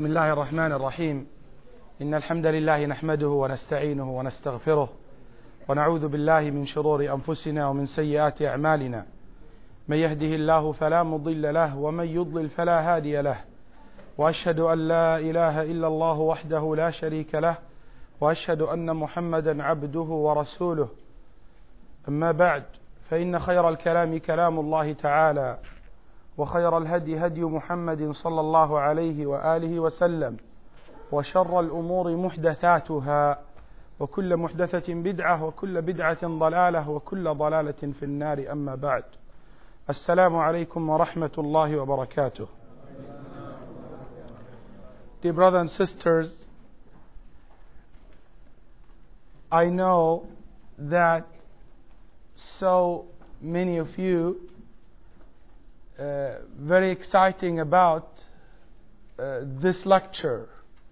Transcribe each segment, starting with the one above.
بسم الله الرحمن الرحيم إن الحمد لله نحمده ونستعينه ونستغفره ونعوذ بالله من شرور أنفسنا ومن سيئات أعمالنا من يهده الله فلا مضل له ومن يضلل فلا هادي له وأشهد أن لا إله إلا الله وحده لا شريك له وأشهد أن محمدا عبده ورسوله أما بعد فإن خير الكلام كلام الله تعالى وخير الهدي هدي محمد صلى الله عليه وآله وسلم وشر الأمور محدثاتها وكل محدثة بدعة وكل بدعة ضلالة وكل ضلالة في النار أما بعد السلام عليكم ورحمة الله وبركاته. Dear brothers and sisters, I know that so many of you very exciting about this lecture,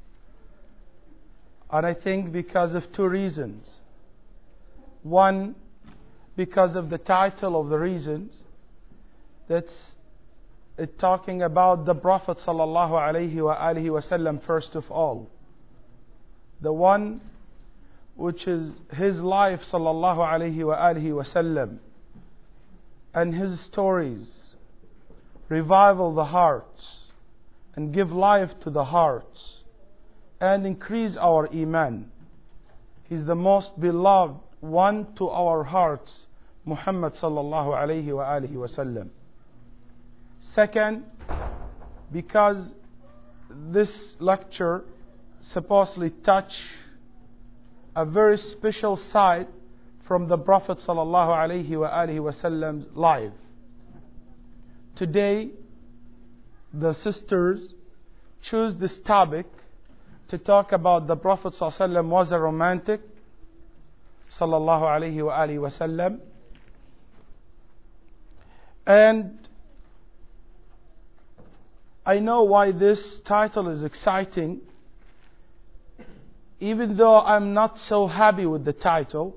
and I think because of two reasons. One, because of the title of the reasons, that's talking about the Prophet sallallahu alaihi wasallam first of all, the one which is his life sallallahu alaihi wasallam and his stories revival the hearts and give life to the hearts and increase our iman. He's the most beloved one to our hearts, Muhammad sallallahu alaihi wasallam. Second, because this lecture supposedly touch a very special side from the Prophet sallallahu alaihi wasallam's life. Today, the sisters choose this topic to talk about the Prophet ﷺ was a romantic, sallallahu alaihi wasallam. And I know why this title is exciting, even though I'm not so happy with the title,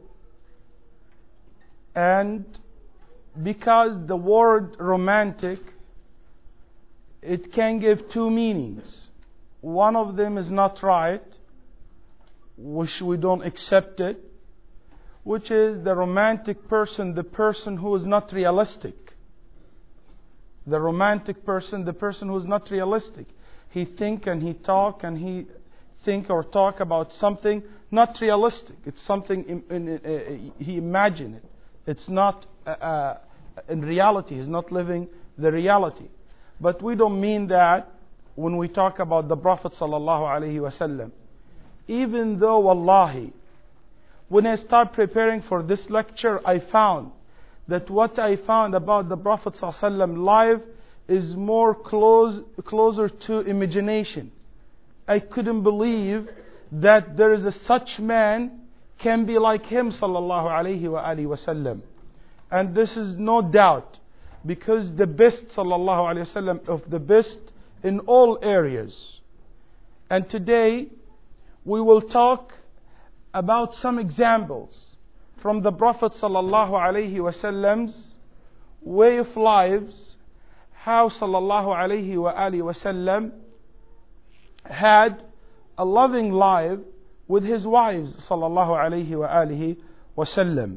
and because the word romantic, it can give two meanings. One of them is not right, which we don't accept it, which is the romantic person, the person who is not realistic. The romantic person, the person who is not realistic. He think and he talk and he think or talk about something not realistic. It's something he imagine it. It's not in reality. He's not living the reality. But we don't mean that when we talk about the Prophet sallallahu alaihi wasallam. Even though, wallahi, when I start preparing for this lecture, I found that what I found about the Prophet sallallahu alaihi wasallam life is more closer to imagination. I couldn't believe that there is a such man can be like him sallallahu alaihi wasallam. And this is no doubt because the best sallallahu alaihi wasallam of the best in all areas. And today we will talk about some examples from the Prophet sallallahu alaihi wasallam's way of lives, how sallallahu alaihi wasallam had a loving life with his wives sallallahu alaihi wasallam.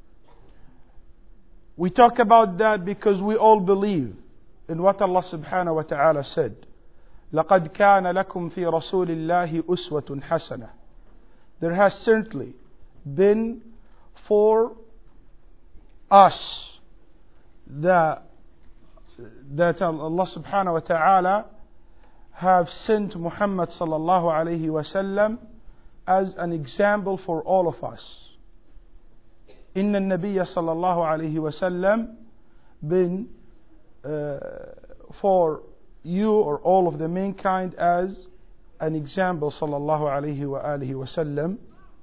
We talk about that because we all believe in what Allah subhanahu wa ta'ala said. لَقَدْ كَانَ لَكُمْ فِي رَسُولِ اللَّهِ أُسْوَةٌ حَسَنَةٌ. There has certainly been for us that Allah subhanahu wa ta'ala have sent Muhammad sallallahu alayhi wa sallam as an example for all of us. إن النبي صلى الله عليه وسلم been for you or all of the mankind as an example صلى الله عليه وآله وسلم,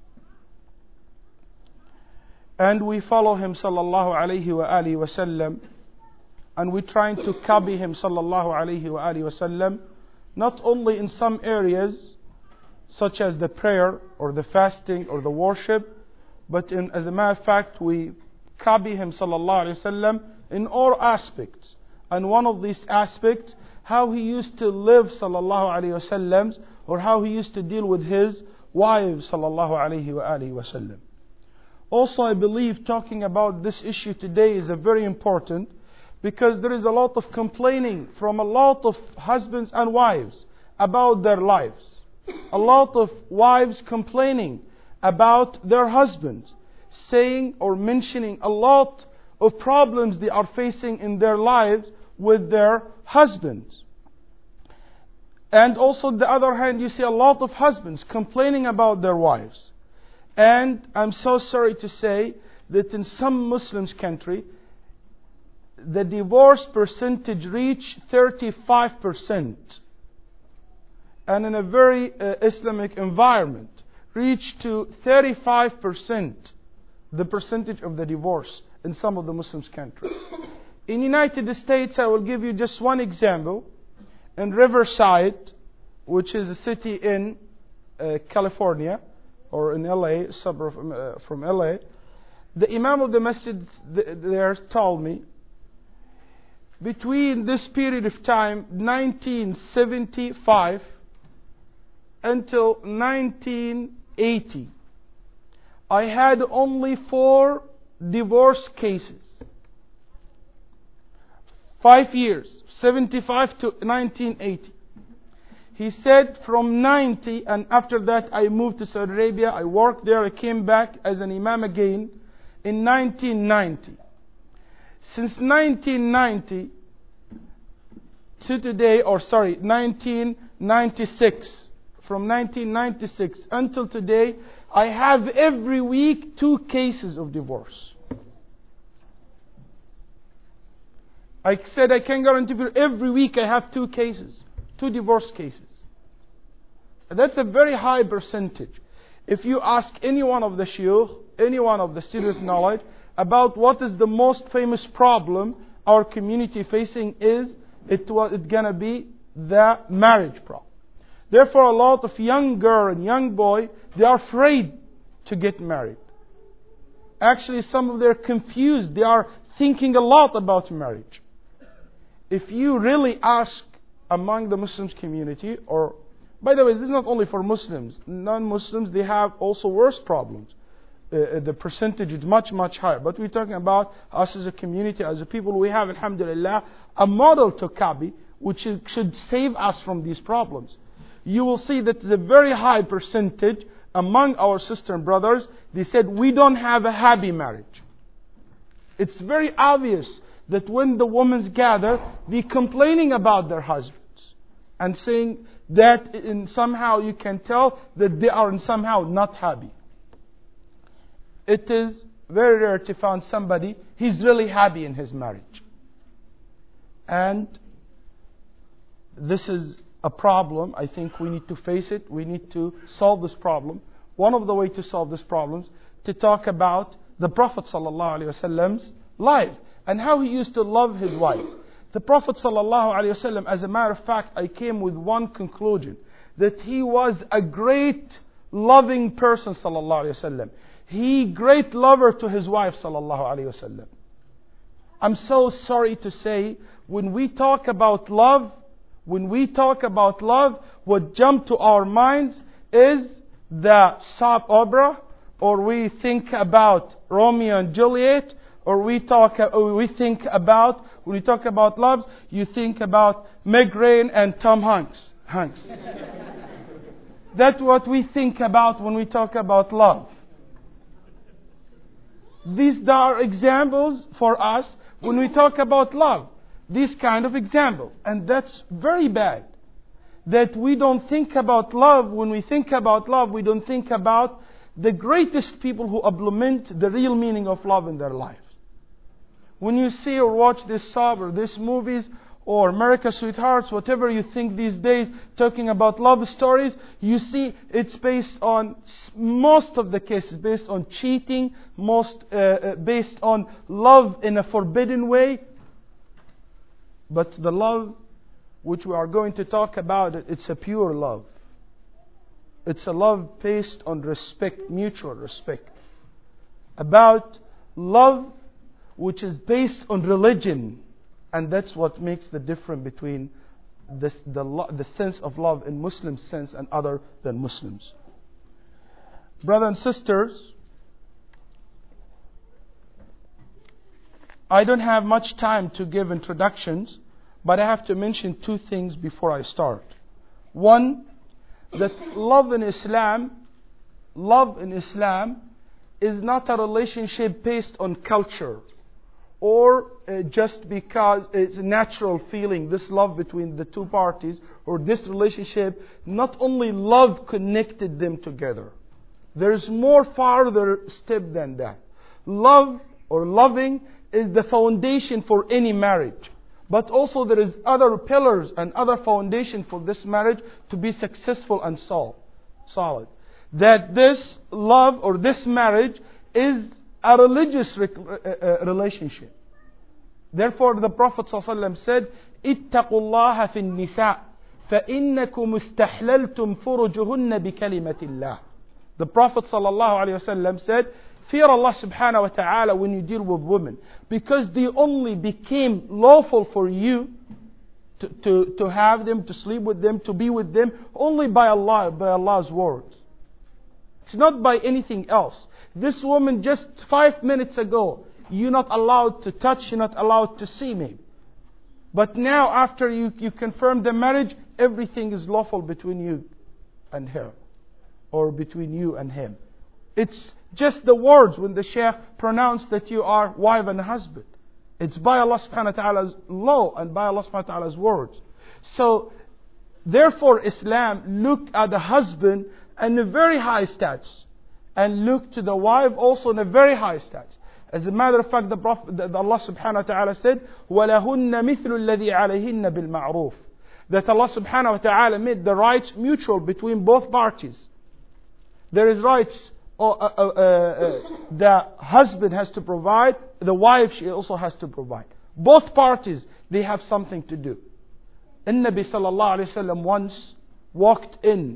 and we follow him صلى الله عليه وآله وسلم, and we're trying to copy him صلى الله عليه وآله وسلم, not only in some areas such as the prayer or the fasting or the worship, but as a matter of fact, we copy him sallallahu alaihi wasallam in all aspects. And one of these aspects, how he used to live sallallahu alayhi wasallam, or how he used to deal with his wives sallallahu alayhi wasallam. Also, I believe talking about this issue today is a very important, because there is a lot of complaining from a lot of husbands and wives about their lives. A lot of wives complaining about their husbands, saying or mentioning a lot of problems they are facing in their lives with their husbands. And also on the other hand, you see a lot of husbands complaining about their wives. And I'm so sorry to say that in some Muslims country, the divorce percentage reached 35%. And in a very Islamic environment, reached to 35%, the percentage of the divorce in some of the Muslims countries. In United States, I will give you just one example. In Riverside, which is a city in California, or in LA, a suburb from LA, the Imam of the Masjid there told me, between this period of time, 1975 until 1980, I had only 4 divorce cases. 5 years, 75 to 1980. He said from 90, and after that I moved to Saudi Arabia, I worked there, I came back as an Imam again in 1990. Since 1990 to today, 1996, from 1996 until today, I have every week 2 cases of divorce. I said I can guarantee for every week I have 2 cases, 2 divorce cases. That's a very high percentage. If you ask any one of the shuyukh, any one of the students of knowledge, about what is the most famous problem our community facing it's gonna be the marriage problem. Therefore, a lot of young girl and young boy, they are afraid to get married. Actually, some of them are confused. They are thinking a lot about marriage. If you really ask among the Muslims community, or by the way, this is not only for Muslims, non-Muslims, they have also worse problems. The percentage is much, much higher. But we're talking about us as a community, as a people. We have, alhamdulillah, a model to copy, which should save us from these problems. You will see that there's a very high percentage among our sisters and brothers. They said, we don't have a happy marriage. It's very obvious that when the women gather, they're complaining about their husbands and saying that somehow you can tell that they are somehow not happy. It is very rare to find somebody, he's really happy in his marriage. And this is a problem. I think we need to face it. We need to solve this problem. One of the ways to solve this problem is to talk about the Prophet ﷺ's life and how he used to love his wife. The Prophet ﷺ, as a matter of fact, I came with one conclusion, that he was a great loving person ﷺ. He great lover to his wife ﷺ. I'm so sorry to say, when we talk about love, what jumped to our minds is the soap opera, or we think about Romeo and Juliet, or when we talk about love, you think about Meg Ryan and Tom Hanks. That's what we think about when we talk about love. These are examples for us when we talk about love. These kind of examples. And that's very bad. That we don't think about love. When we think about love, we don't think about the greatest people who implement the real meaning of love in their life. When you see or watch this soap or these movies or America's Sweethearts, whatever you think these days, talking about love stories, you see it's based on, most of the cases, based on cheating, based on love in a forbidden way. But the love which we are going to talk about, it's a pure love. It's a love based on respect, mutual respect. About love which is based on religion. And that's what makes the difference between the sense of love in Muslim sense and other than Muslims. Brothers and sisters, I don't have much time to give introductions, but I have to mention two things before I start. One, that love in Islam is not a relationship based on culture or just because it's a natural feeling, this love between the two parties or this relationship. Not only love connected them together. There's more farther step than that. Love or loving is the foundation for any marriage. But also there is other pillars and other foundation for this marriage to be successful and solid. That this love or this marriage is a religious relationship. Therefore the Prophet ﷺ said, اتقوا الله في النساء فإنكم استحللتم فرجهن بكلمة الله. The Prophet ﷺ said, fear Allah subhanahu wa ta'ala when you deal with women, because they only became lawful for you to have them, to sleep with them, to be with them, only by Allah, by Allah's words. It's not by anything else. This woman just 5 minutes ago, you're not allowed to touch, you're not allowed to see me. But now after you confirm the marriage, everything is lawful between you and her, or between you and him. It's just the words when the Shaykh pronounced that you are wife and husband. It's by Allah subhanahu wa ta'ala's law and by Allah subhanahu wa ta'ala's words. So, therefore Islam looked at the husband in a very high status, and looked to the wife also in a very high status. As a matter of fact, Allah subhanahu wa ta'ala said, وَلَهُنَّ مِثْلُ الَّذِي عَلَيْهِنَّ بِالْمَعْرُوفِ. That Allah subhanahu wa ta'ala made the rights mutual between both parties. There is rights the husband has to provide, the wife she also has to provide. Both parties, they have something to do. Nabi sallallahu alayhi wa sallam once walked in,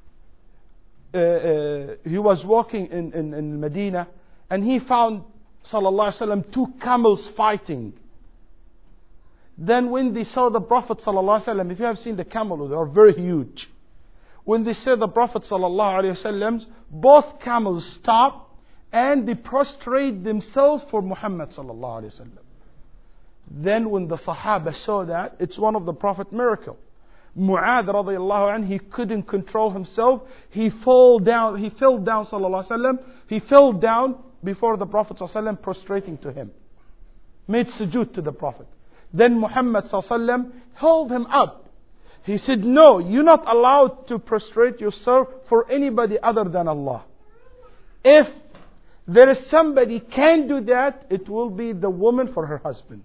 he was walking in Medina, and he found sallallahu alayhi wa sallam 2 camels fighting. Then when they saw the Prophet sallallahu alayhi wa sallam, if you have seen the camel, they are very huge. When they saw the Prophet sallallahu alayhi wa sallam, both camels stopped and they prostrate themselves for Muhammad sallallahu alayhi wa sallam. Then when the Sahaba saw that, it's one of the Prophet miracle. Mu'adh radiyallahu anhu, he couldn't control himself. He fell down sallallahu alayhi wa sallam. He fell down before the Prophet sallallahu alayhi wa sallam, prostrating to him. Made sujood to the Prophet. Then Muhammad sallallahu alayhi wa sallam held him up. He said, no, you're not allowed to prostrate yourself for anybody other than Allah. If there is somebody can do that, it will be the woman for her husband.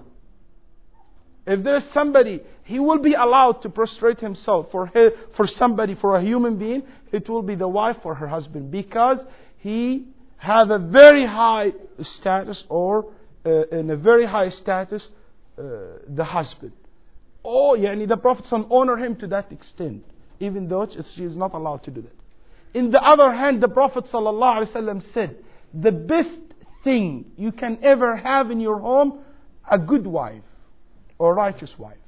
If there is somebody, he will be allowed to prostrate himself for somebody, for a human being, it will be the wife for her husband, because he have a very high status, or in a very high status, the husband. Oh, the Prophet honor him to that extent, even though she is not allowed to do that. In the other hand, the Prophet ﷺ said, the best thing you can ever have in your home, a good wife or righteous wife.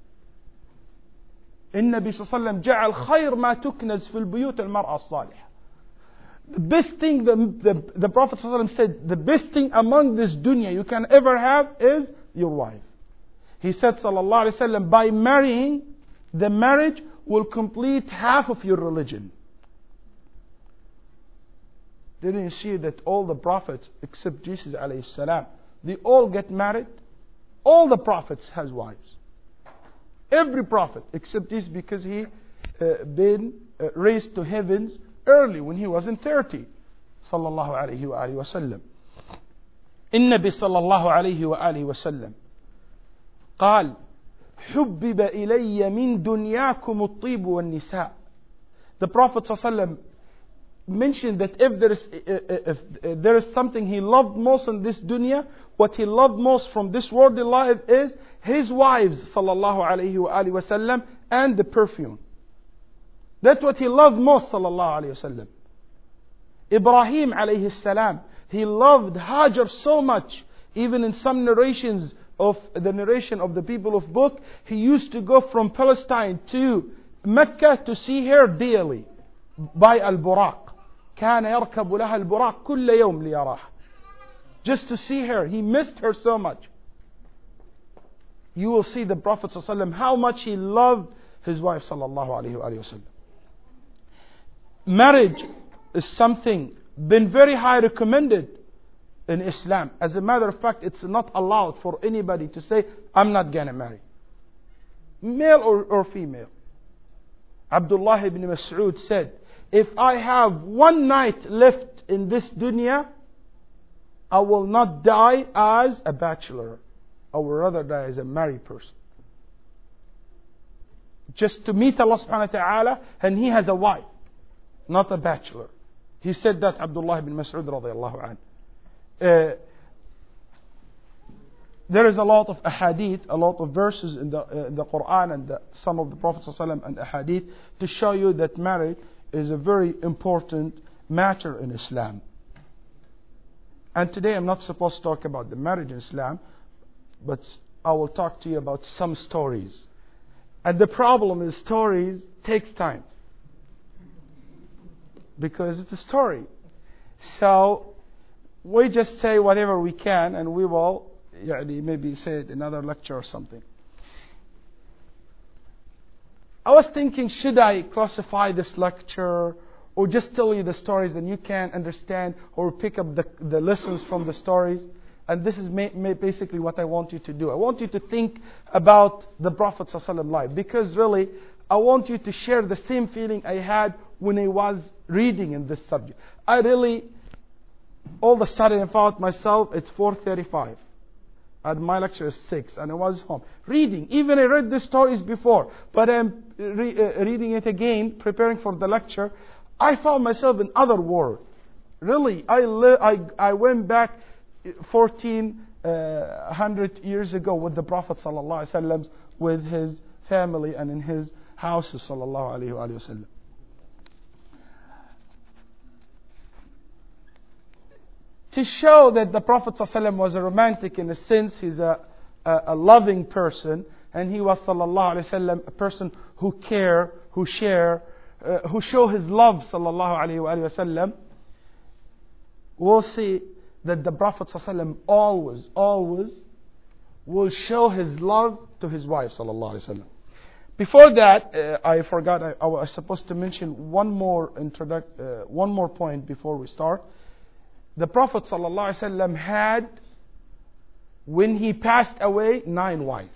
النبي صلى الله عليه وسلم جعل خير ما تكنز في البيوت المرأة الصالحة. The best thing, the Prophet ﷺ said, the best thing among this dunya you can ever have is your wife. He said, sallallahu alayhi wa sallam, by marrying, the marriage will complete half of your religion. Didn't you see that all the prophets, except Jesus alayhi salam, they all get married? All the prophets has wives. Every prophet, except Jesus, because he been raised to heavens early, when he was in 30. Sallallahu alayhi wa alihi wa sallam. النبي صلى الله عليه وآله وسلم قال حبب إلي من دنياكم الطيب والنساء. The Prophet ﷺ mentioned that if there is something he loved most in this dunya, what he loved most from this worldly life is his wives sallallahu alayhi wa alihi wasallam and the perfume. That's what he loved most sallallahu alayhi wasallam. Ibrahim alayhi salam, he loved Hajar so much. Even in some narrations, of the narration of the people of book, he used to go from Palestine to Mecca to see her daily by Al-Buraq. كان يركب لها البراق كل يوم ليراها. Just to see her. He missed her so much. You will see the Prophet ﷺ, how much he loved his wife sallallahu alaihi wasallam. Marriage is something been very high recommended in Islam. As a matter of fact, it's not allowed for anybody to say, I'm not going to marry. Male or female. Abdullah ibn Mas'ud said, if I have one night left in this dunya, I will not die as a bachelor. I would rather die as a married person. Just to meet Allah subhanahu wa ta'ala, and he has a wife, not a bachelor. He said that, Abdullah ibn Mas'ud radiyallahu anhu. There is a lot of ahadith, a lot of verses in the Quran and some of the Prophet ﷺ and ahadith to show you that marriage is a very important matter in Islam. And today I'm not supposed to talk about the marriage in Islam, but I will talk to you about some stories. And the problem is stories takes time. Because it's a story. So we just say whatever we can, and we will maybe say it in another lecture or something. I was thinking, should I classify this lecture or just tell you the stories and you can understand or pick up the lessons from the stories? And this is basically what I want you to do. I want you to think about the Prophet ﷺ life, because really I want you to share the same feeling I had when I was reading in this subject. I really, all of a sudden I found myself, it's 4:35. And my lecture is 6, and I was home reading. Even I read the stories before, but I'm reading it again, preparing for the lecture. I found myself in other world. Really, I went back 1400 years ago with the Prophet sallallahu alaihi wasallam, with his family and in his houses sallallahu alaihi wasallam. To show that the Prophet ﷺ was a romantic in a sense, he's a loving person, and he was sallallahu alaihi wasallam a person who care, who share, who show his love sallallahu alaihi wasallam. We'll see that the Prophet ﷺ always will show his love to his wife sallallahu alaihi wasallam. Before that, I forgot. I was supposed to mention one more point before we start. The Prophet ﷺ had, when he passed away, 9 wives.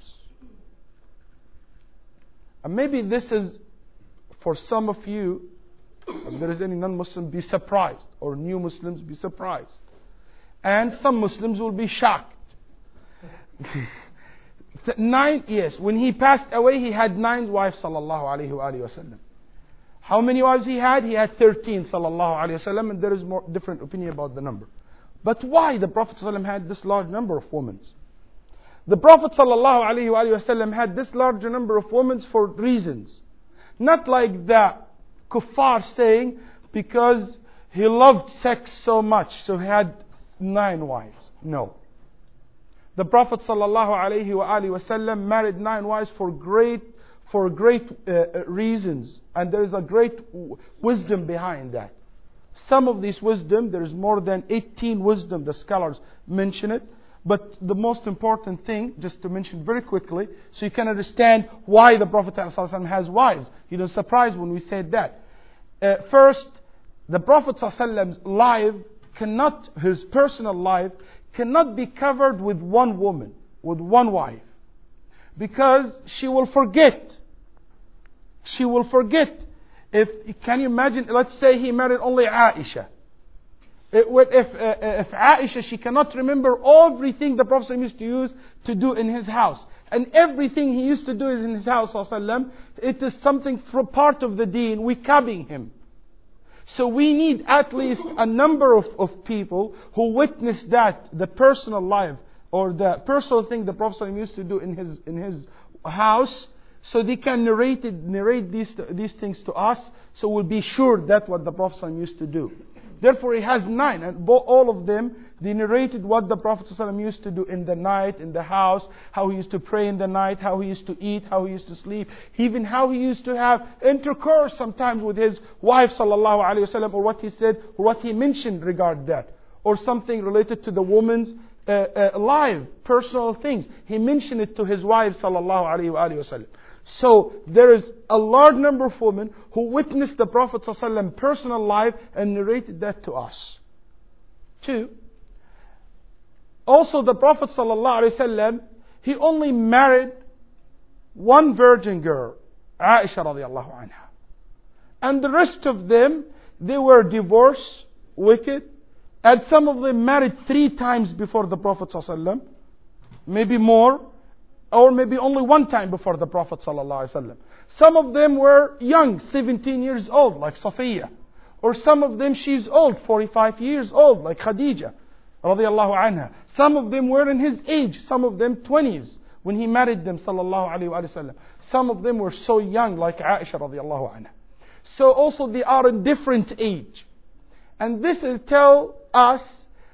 And maybe this is, for some of you, if there is any non-Muslim, be surprised. Or new Muslims, be surprised. And some Muslims will be shocked. 9, yes. When he passed away, he had 9 wives, sallallahu alaihi wasallam. How many wives he had? He had 13, sallallahu alaihi wasallam, and there is more different opinion about the number. But why the Prophet ﷺ had this large number of women? The Prophet sallallahu alaihi wasallam had this large number of women for reasons. Not like the kuffar saying, because he loved sex so much, so he had 9 wives. No. The Prophet sallallahu alaihi wasallam married 9 wives for great reasons, and there is a great wisdom behind that. Some of this wisdom, there is more than 18 wisdom, the scholars mention it. But the most important thing, just to mention very quickly, so you can understand why the Prophet ﷺ has wives. You're not surprised when we said that. First, the Prophet ﷺ's life his personal life cannot be covered with one woman, with one wife. Because she will forget. She will forget. Can you imagine, let's say he married only Aisha. If Aisha, she cannot remember everything the Prophet used to use to do in his house. And everything he used to do is in his house, it is something from part of the deen, we copying him. So we need at least a number of people who witness that, the personal life, or the personal thing the Prophet used to do in his house, so they can narrate these things to us, so we'll be sure that's what the Prophet used to do. Therefore he has 9. And all of them, they narrated what the Prophet ﷺ used to do in the night, in the house, how he used to pray in the night, how he used to eat, how he used to sleep, even how he used to have intercourse sometimes with his wife ﷺ, or what he said, or what he mentioned regarding that. Or something related to the woman's life, personal things. He mentioned it to his wife ﷺ. So there is a large number of women who witnessed the Prophet ﷺ personal life and narrated that to us. 2. Also the Prophet ﷺ, he only married one virgin girl, Aisha radiallahu anha. And the rest of them, they were divorced, wicked, and some of them married 3 times before the Prophet ﷺ, maybe more, or maybe only 1 time before the Prophet ﷺ. Some of them were young, 17 years old, like Safiya. Or some of them she's old, 45 years old, like Khadija radiallahu anha. Some of them were in his age, some of them 20s when he married them sallallahu alayhi wa sallam. Some of them were so young, like Aisha radiallahu anha. So also they are in different age. And this is tell us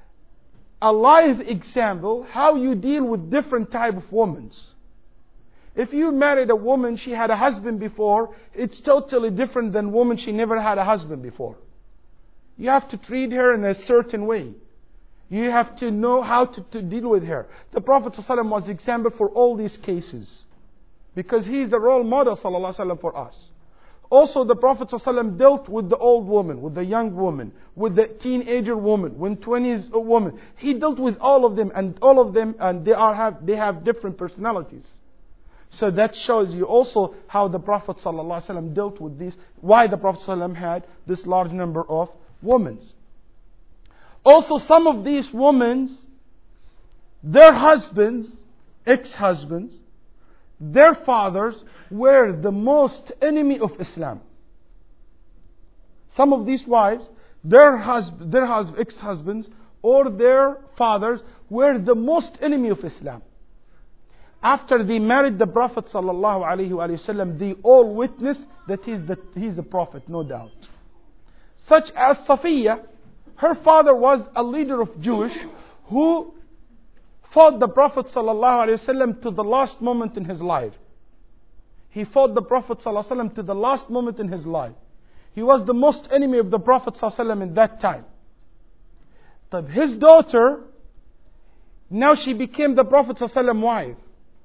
a live example how you deal with different type of women. If you married a woman, she had a husband before, it's totally different than woman she never had a husband before. You have to treat her in a certain way. You have to know how to deal with her. The Prophet ﷺ was example for all these cases. Because he is a role model ﷺ for us. Also the Prophet ﷺ dealt with the old woman, with the young woman, with the teenager woman, with 20s woman. He dealt with all of them, and they have different personalities. So that shows you also how the Prophet ﷺ dealt with this, why the Prophet ﷺ had this large number of women. Also some of these women, their husbands, ex-husbands, their fathers were the most enemy of Islam. Some of these wives, their ex-husbands or their fathers were the most enemy of Islam. After they married the Prophet ﷺ, they all witnessed that he's a prophet, no doubt. Such as Safiya, her father was a leader of Jewish who fought the Prophet ﷺ to the last moment in his life. He fought the Prophet ﷺ to the last moment in his life. He was the most enemy of the Prophet ﷺ in that time. But his daughter, now she became the Prophet ﷺ wife.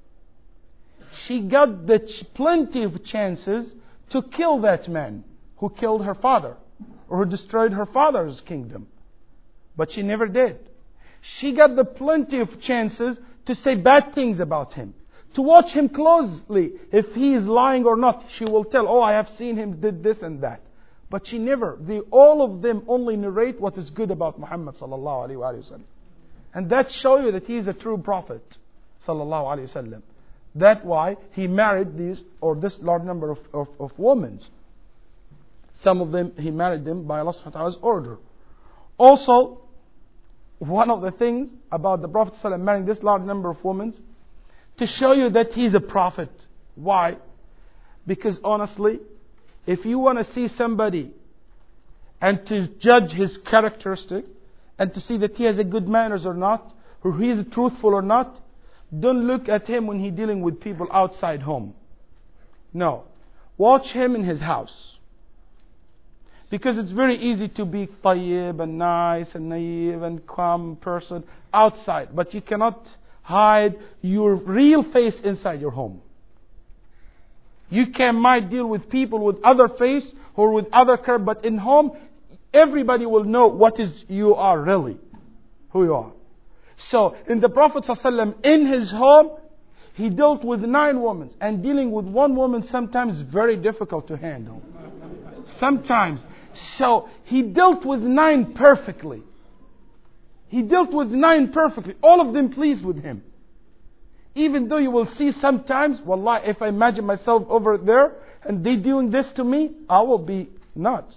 She got plenty of chances to kill that man who killed her father or who destroyed her father's kingdom. But she never did. She got the plenty of chances to say bad things about him, to watch him closely. If he is lying or not, she will tell, oh, I have seen him did this and that. But she never. All of them only narrate what is good about Muhammad sallallahu alaihi wasallam. And that shows you that he is a true prophet sallallahu alaihi wasallam. That's why he married this large number of women. Some of them, he married them by Allah subhanahu wa ta'ala's order. Also, one of the things about the Prophet ﷺ marrying this large number of women, to show you that he's a prophet. Why? Because honestly, if you want to see somebody and to judge his characteristic and to see that he has a good manners or not, or he is truthful or not, don't look at him when he's dealing with people outside home. No. Watch him in his house. Because it's very easy to be tayyib and nice and naive and calm person outside. But you cannot hide your real face inside your home. You might deal with people with other face or with other character, but in home, everybody will know what you are really, who you are. So, in the Prophet ﷺ, in his home, he dealt with 9 women. And dealing with one woman sometimes is very difficult to handle. Sometimes. So, he dealt with 9 perfectly. He dealt with 9 perfectly. All of them pleased with him. Even though you will see sometimes, wallah, if I imagine myself over there, and they doing this to me, I will be nuts.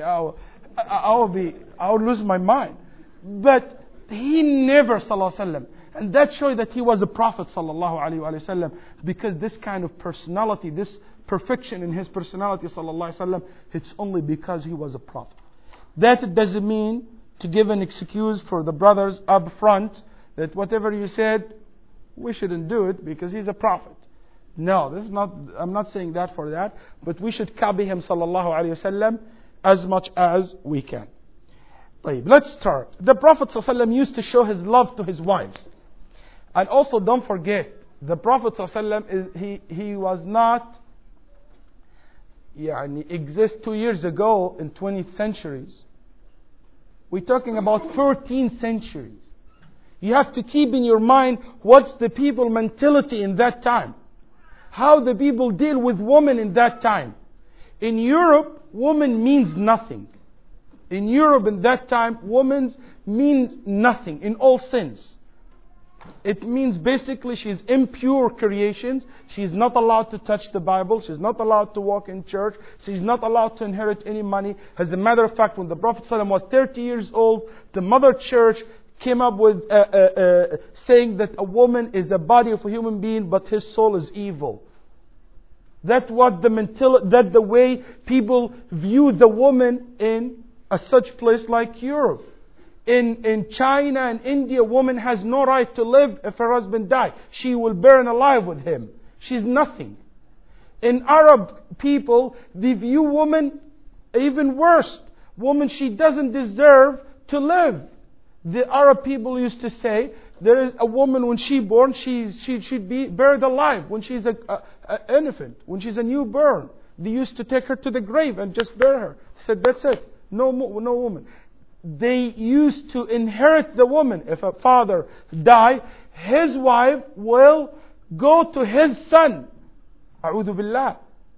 I will lose my mind. But he never, sallallahu alaihi wasallam, and that shows that he was a prophet, sallallahu alaihi wasallam, because this kind of personality, this perfection in his personality, sallallahu alaihi wasallam, it's only because he was a prophet. That doesn't mean to give an excuse for the brothers up front that whatever you said, we shouldn't do it because he's a prophet. No, this is not. I'm not saying that for that, but we should copy him sallallahu alaihi wasallam as much as we can. Let's start. The Prophet sallallahu alaihi wasallam used to show his love to his wives, and also don't forget the Prophet sallallahu alaihi wasallam he was not. Exist 2 years ago in 20th centuries. We're talking about 14 centuries. You have to keep in your mind what's the people mentality in that time. How the people deal with women in that time. In Europe, woman means nothing. In Europe in that time, woman means nothing in all sense. It means basically she's impure creations. She's not allowed to touch the Bible. She's not allowed to walk in church. She's not allowed to inherit any money. As a matter of fact, when the Prophet ﷺ was 30 years old, the Mother Church came up with saying that a woman is a body of a human being, but his soul is evil. That's what that the way people view the woman in such place like Europe. In China and India, a woman has no right to live if her husband dies. She will burn alive with him. She's nothing. In Arab people, they view woman even worse. Woman, she doesn't deserve to live. The Arab people used to say, there is a woman when she's born, she should be buried alive. When she's an infant, when she's a newborn, they used to take her to the grave and just bury her. They said, that's it. No woman. They used to inherit the woman. If a father died, his wife will go to his son. A'udhu billah.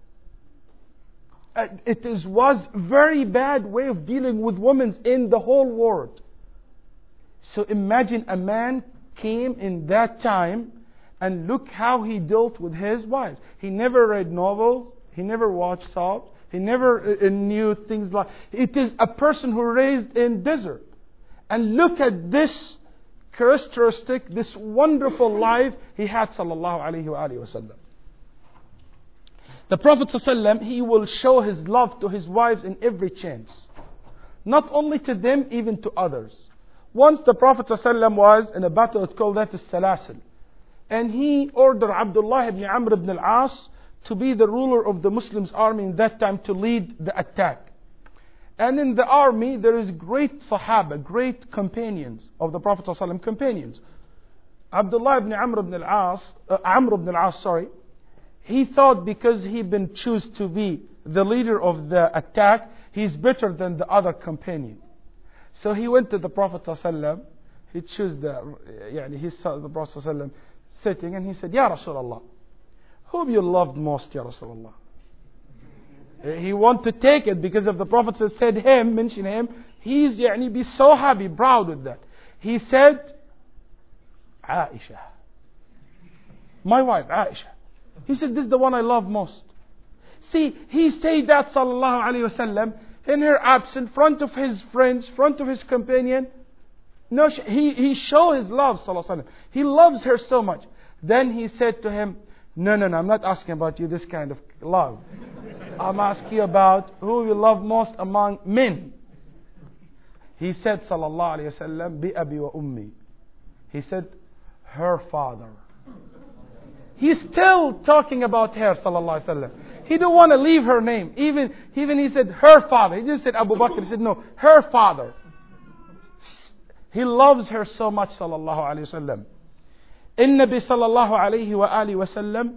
It was very bad way of dealing with women in the whole world. So imagine a man came in that time and look how he dealt with his wives. He never read novels. He never watched soaps. He never knew things like... It is a person who raised in desert. And look at this characteristic, this wonderful life he had, sallallahu alayhi wa sallam. The Prophet sallallahu he will show his love to his wives in every chance. Not only to them, even to others. Once the Prophet sallallahu was in a battle, it's called that Salasil. And he ordered Abdullah ibn Amr ibn al-As to be the ruler of the Muslims army in that time to lead the attack. And in the army there is great Sahaba, great companions of the Prophet ﷺ, companions. Abdullah ibn Amr ibn al-As, he thought because he'd been chosen to be the leader of the attack, he's better than the other companion. So he went to the Prophet ﷺ, he saw the Prophet ﷺ sitting and he said, Ya Rasulullah, whom you loved most, Ya Rasulullah? He wanted to take it because if the Prophet said him, mention him, he's be so happy, proud with that. He said, Aisha. My wife, Aisha. He said, this is the one I love most. See, he said that, sallallahu alayhi wasallam, in her absence, front of his friends, front of his companion. No, he showed his love, sallallahu alayhi wasallam. He loves her so much. Then he said to him, No, I'm not asking about you this kind of love. I'm asking you about who you love most among men. He said, sallallahu alayhi wasallam, bi abi wa ummi. He said, her father. He's still talking about her, sallallahu alayhi wasallam. He don't want to leave her name. Even he said, her father. He just said Abu Bakr. He said, no, her father. He loves her so much, sallallahu alayhi wasallam. Nabi sallallahu alayhi wa alihi wasallam,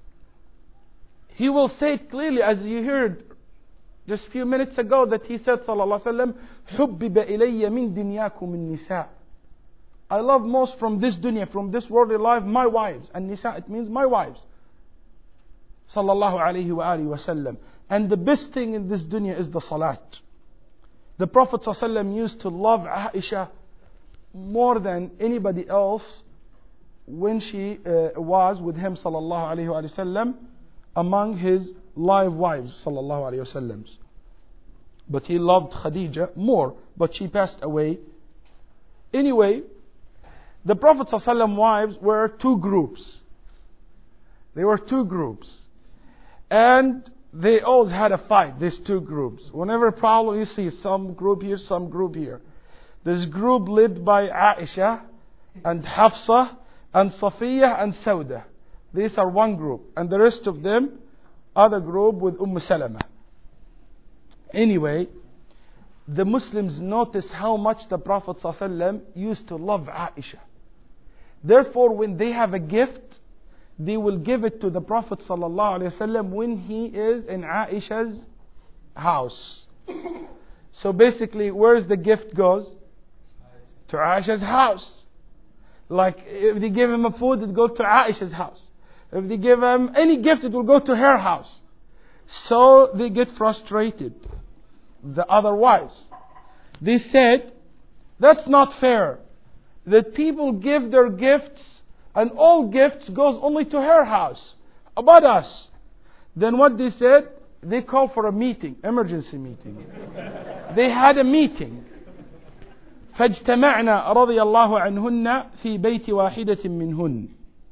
he will say it clearly, as you heard just a few minutes ago, that he said, sallallahu alayhi wasallam, حُبِّبَ إِلَيَّ مِن دُنْيَاكُمْ النِّسَاء. I love most from this dunya, from this worldly life, my wives. And nisa, it means my wives. Sallallahu alayhi wa alihi wasallam. And the best thing in this dunya is the salat. The Prophet sallallahu alayhi wa sallam used to love Aisha more than anybody else when she was with him, sallallahu alayhi wa sallam, among his live wives, sallallahu alayhi wa sallam. But he loved Khadija more, but she passed away. Anyway, the Prophet sallallahu alayhi wa sallam wives were two groups. They were two groups. And they always had a fight, these two groups. Whenever a problem, you see some group here, some group here. This group led by Aisha and Hafsa and Safiya and Sauda. These are one group. And the rest of them, other group with Salama. Anyway, the Muslims notice how much the Prophet ﷺ used to love Aisha. Therefore, when they have a gift, they will give it to the Prophet ﷺ when he is in Aisha's house. So basically, where's the gift goes? To Aisha's house. Like if they give him a food, it goes to Aisha's house. If they give him any gift, it will go to her house. So they get frustrated. The other wives. They said, that's not fair. That people give their gifts and all gifts goes only to her house. About us. Then what they said, they called for a meeting, emergency meeting. They had a meeting. فاجتمعنا رضي الله عنهن في بيت واحدة منهن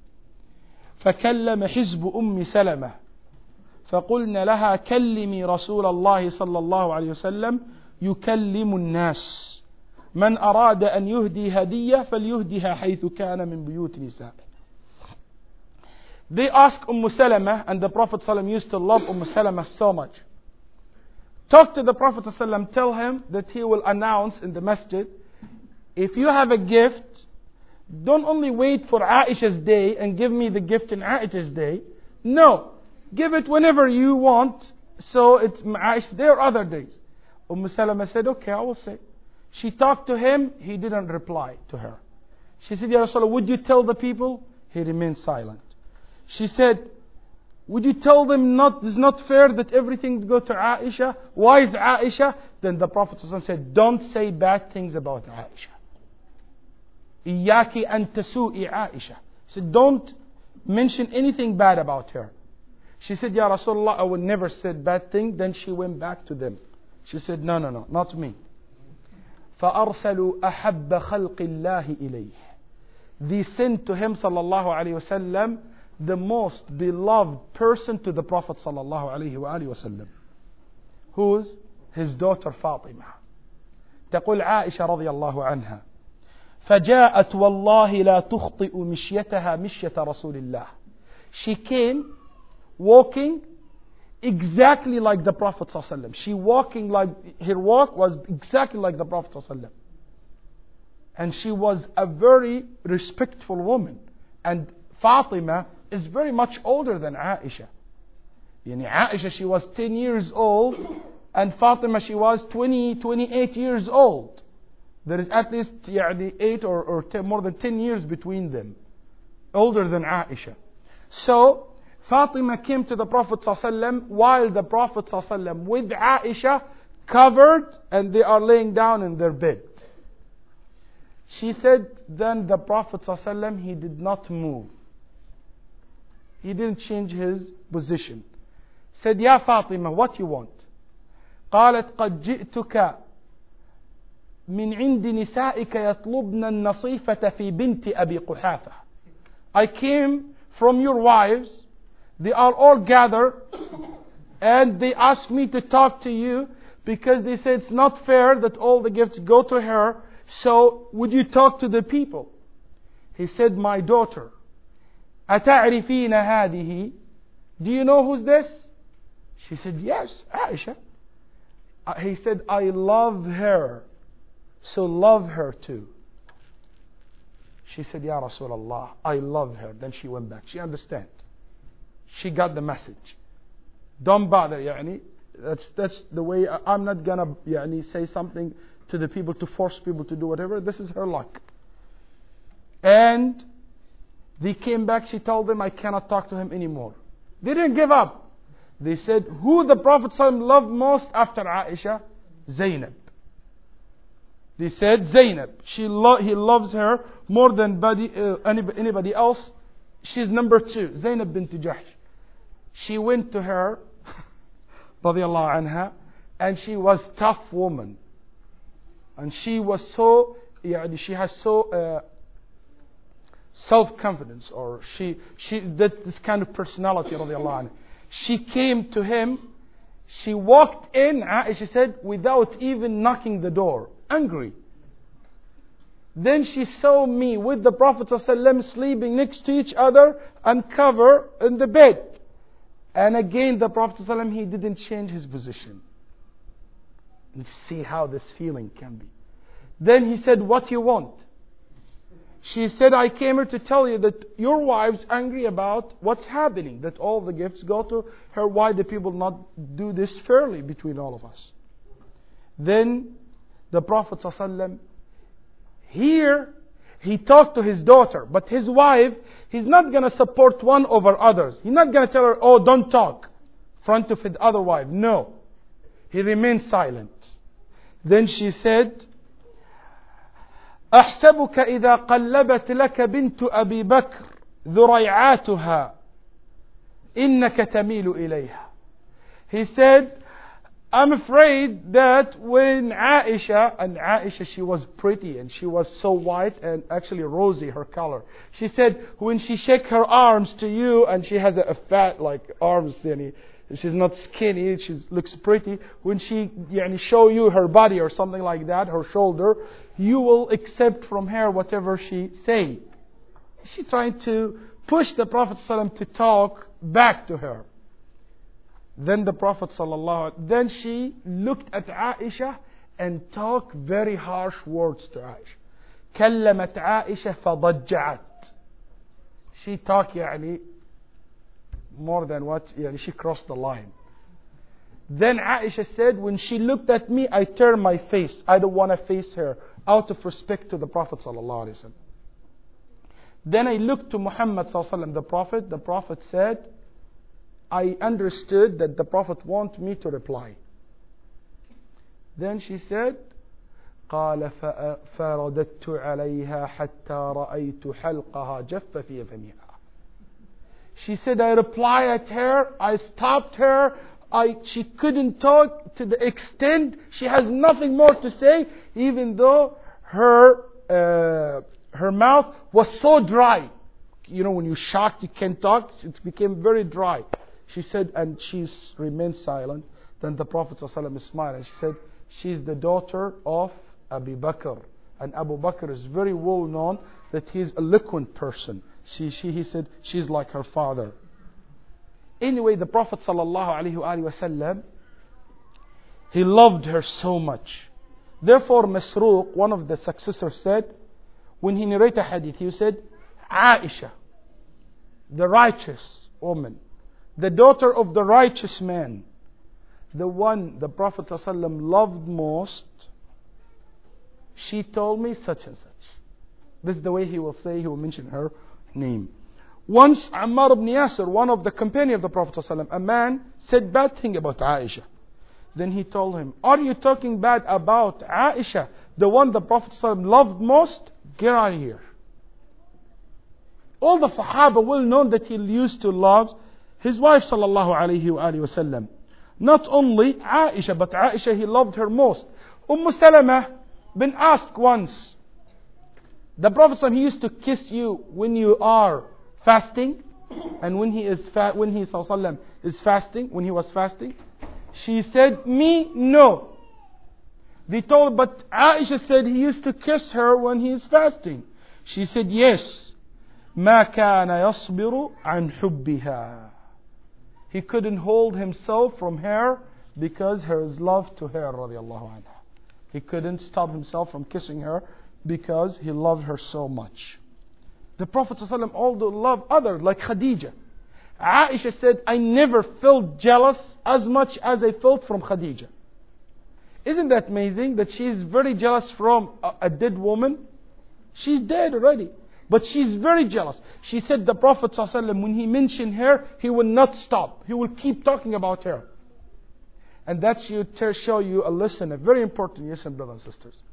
فكلم حزب سلمة فقلنا لها كلمي رسول الله صلى الله عليه وسلم يكلم الناس من أراد أن يهدي هدية فليهديها حيث كان من بيوت نساء. They asked Salama, and the Prophet ﷺ used to love Salama so much. Talk to the Prophet ﷺ, tell him that he will announce in the masjid, if you have a gift, don't only wait for Aisha's day and give me the gift in Aisha's day. No, give it whenever you want, so it's Aisha's day or other days. Salama said, okay, I will say. She talked to him, he didn't reply to her. She said, Ya Rasulullah, would you tell the people? He remained silent. She said, would you tell them it's not fair that everything go to Aisha? Why is Aisha? Then the Prophet said, don't say bad things about Aisha. Iyaki an tasu'i Aisha. He said, don't mention anything bad about her. She said, Ya Rasulullah, I will never say bad thing. Then she went back to them. She said, no, not me. فأرسلوا أحب خلق الله إليه. They sent to him sallallahu alayhi wasallam the most beloved person to the Prophet sallallahu alayhi wasallam. Who's? His daughter Fatima. تقول عائشة رضي الله عنها فجاءت والله لا تخطئ مشيتها مشية رسول الله. She came walking exactly like the Prophet ﷺ. She walking like, her walk was exactly like the Prophet ﷺ. And she was a very respectful woman. And Fatima is very much older than Aisha. Aisha, she was 10 years old. And Fatima, she was 28 years old. There is at least 8 or 10, more than 10 years between them. Older than Aisha. So, Fatima came to the Prophet ﷺ while the Prophet ﷺ with Aisha covered and they are laying down in their bed. She said, then the Prophet ﷺ, he did not move. He didn't change his position. Said, Ya Fatima, what you want? قالت قد جئتك من عند نسائك يطلبن النصيفة في بنت أبي قحافة. I came from your wives. They are all gathered and they asked me to talk to you because they said it's not fair that all the gifts go to her. So would you talk to the people? He said, my daughter, أتعرفين هذه? Do you know who's this? She said, yes, Aisha. He said, I love her, so love her too. She said, Ya Rasulullah, I love her. Then she went back. She understands. She got the message. Don't bother, يعني. That's the way. I'm not gonna say something to the people to force people to do whatever. This is her luck. And they came back. She told them, I cannot talk to him anymore. They didn't give up. They said, who the Prophet ﷺ loved most after Aisha? Zainab. They said, Zainab. He loves her more than anybody else. She's number 2. Zainab bint Jahsh. She went to her, radiallahu anha, and she was tough woman. And she was so, she has so self-confidence, or she that this kind of personality, radiallahu anha. She came to him She walked in, Aisha said, without even knocking the door, angry. Then she saw me with the Prophet ﷺ sleeping next to each other and cover in the bed. And again the Prophet ﷺ, he didn't change his position. And see how this feeling can be. Then he said, what do you want? She said, I came here to tell you that your wife's angry about what's happening, that all the gifts go to her. Why do people not do this fairly between all of us? Then the Prophet ﷺ, here he talked to his daughter, but his wife, he's not going to support one over others. He's not going to tell her, oh, don't talk in front of his other wife. No. He remained silent. Then she said, أحسبك إذا قلبت لك بنت أبي بكر ذريعاتها إنك تميل إليها. He said, I'm afraid that when Aisha, and Aisha she was pretty and she was so white and actually rosy her color. She said when she shake her arms to you and she has a fat like arms, she's not skinny, she looks pretty. When she show you her body or something like that, her shoulder, you will accept from her whatever she say. She trying to push the Prophet ﷺ to talk back to her. Then the Prophet ﷺ, then she looked at Aisha and talked very harsh words to Aisha. كلمت عائشة فضجعت. She talked more than what, she crossed the line. Then Aisha said, when she looked at me, I turned my face. I don't want to face her out of respect to the Prophet ﷺ. Then I looked to Muhammad ﷺ, the Prophet. The Prophet said, I understood that the Prophet wanted me to reply. Then she said, قال فرددت عليها حتى رأيت حلقها جف في فمها. She said, I replied at her, I stopped her, she couldn't talk to the extent she has nothing more to say, even though her mouth was so dry. When you're shocked, you can't talk, it became very dry. She said, and she remained silent. Then the Prophet ﷺ smiled and she said, she's the daughter of Abu Bakr. And Abu Bakr is very well known that he's an eloquent person. He said, she's like her father. Anyway, the Prophet ﷺ, he loved her so much. Therefore, Masruq, one of the successors, said, when he narrated a hadith, he said, Aisha, the righteous woman, the daughter of the righteous man, the one the Prophet ﷺ loved most, she told me such and such. This is the way he will say, he will mention her name. Once Ammar ibn Yasir, one of the companions of the Prophet ﷺ, a man said bad thing about Aisha. Then he told him, are you talking bad about Aisha, the one the Prophet ﷺ loved most? Get out of here. All the Sahaba will know that he used to love his wife sallallahu alayhi wa sallam. Not only Aisha, but Aisha he loved her most. Salama been asked once, the Prophet ﷺ, he used to kiss you when you are fasting, and when he sallallahu is fasting, when he was fasting. She said, me, no. They told, but Aisha said he used to kiss her when he is fasting. She said, yes. ما كان يصبر عن حبها. He couldn't hold himself from her because her love to her radiallahu anha. He couldn't stop himself from kissing her because he loved her so much. The Prophet ﷺ also loved others like Khadija. Aisha said, I never felt jealous as much as I felt from Khadija. Isn't that amazing that she's very jealous from a dead woman? She's dead already. But she's very jealous. She said the Prophet ﷺ, when he mentioned her, he will not stop. He will keep talking about her. And that should show you a lesson, a very important lesson, brothers and sisters.